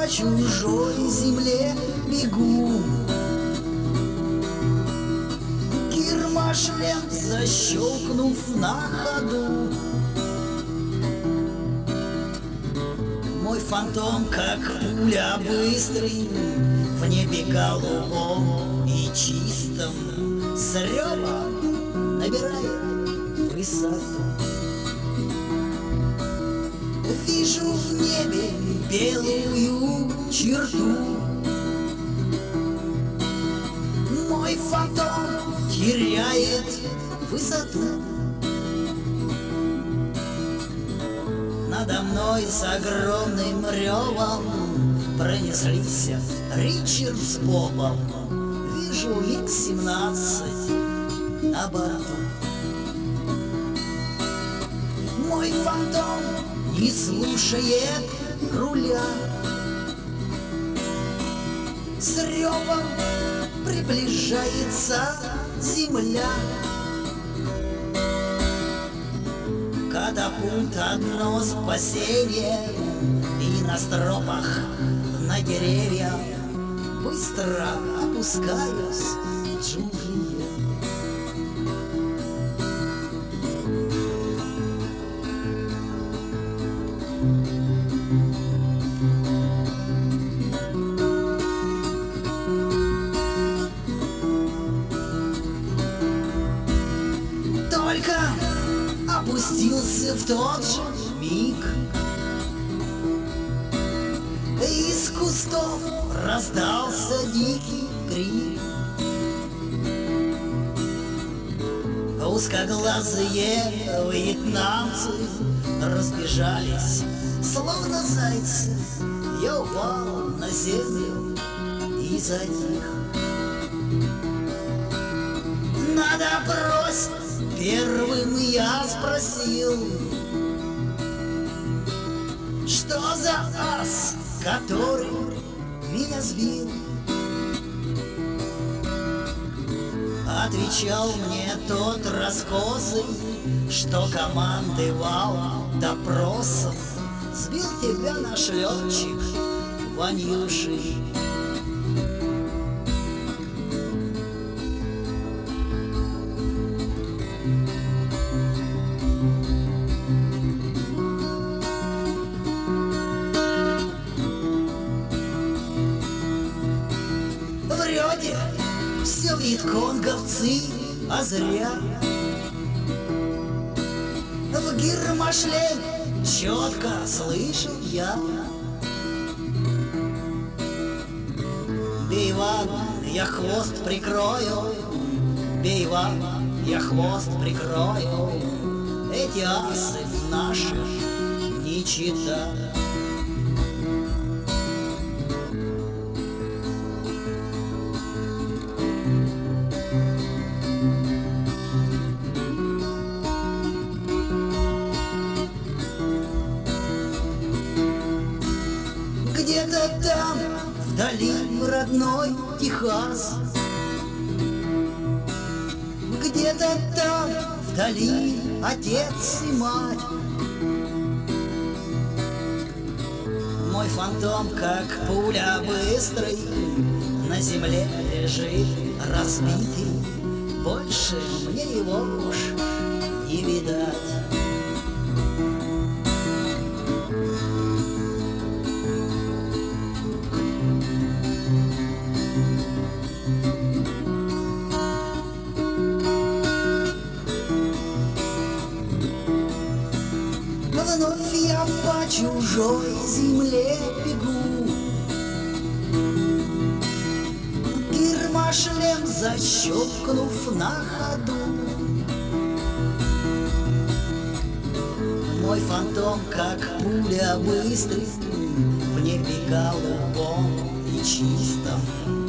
по чужой земле бегу. Гермошлем защелкнув на ходу, мой фантом, как пуля, быстрый, в небе голубом и чистом, с рёва набирает высоту. Вижу в небе белую черту, мой фантом теряет высоту. Надо мной с огромным ревом пронеслись Ричард с Бобом. Вижу МиГ-17 на борту. Мой фантом не слушает руля, с ревом приближается земля. Катапульт одно спасение, и на стропах, на деревьях быстро опускаюсь в джунгли. Только опустился в тот же миг, из кустов раздался дикий крик. Узкоглазые вьетнамцы разбежались, словно зайцы. Я упал на землю и затих. Надо бросить, первым я спросил, что за ас, который меня сбил? Отвечал мне тот раскосый, что командовал допросом. Сбил тебя наш летчик Ванюши. Вроде все вьетконговцы, а зря. В гермошлеме четко слышал я: бей, Иван, я хвост прикрою, бей, Иван, я хвост прикрою. Эти асы наши не чита. Где-то там, вдали, родной Техас, где-то там, вдали, отец и мать. Мой фантом, как пуля, быстрый, на земле лежит разбитый. Больше мне его уж не видать. Вновь я по чужой земле бегу, гермошлем защелкнув на ходу. Мой фантом, как пуля, быстрый, в небе голубом и чистом.